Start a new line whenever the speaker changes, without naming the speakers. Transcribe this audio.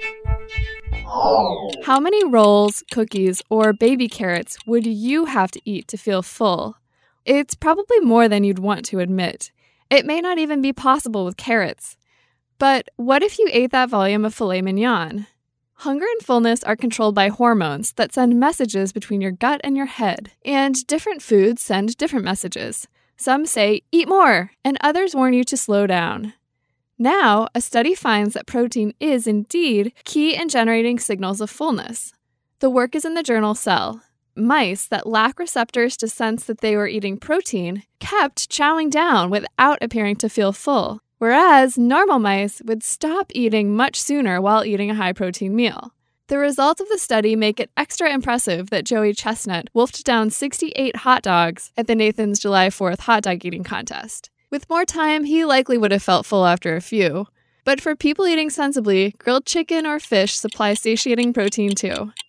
How many rolls, cookies, or baby carrots would you have to eat to feel full? It's probably more than you'd want to admit. It may not even be possible with carrots. But what if you ate that volume of filet mignon? Hunger and fullness are controlled by hormones that send messages between your gut and your head, and different foods send different messages. Some say, eat more, and others warn you to slow down. Now, a study finds that protein is indeed key in generating signals of fullness. The work is in the journal Cell. Mice that lack receptors to sense that they were eating protein kept chowing down without appearing to feel full, whereas normal mice would stop eating much sooner while eating a high-protein meal. The results of the study make it extra impressive that Joey Chestnut wolfed down 68 hot dogs at the Nathan's July 4th hot dog eating contest. With more time, he likely would have felt full after a few. But for people eating sensibly, grilled chicken or fish supply satiating protein too.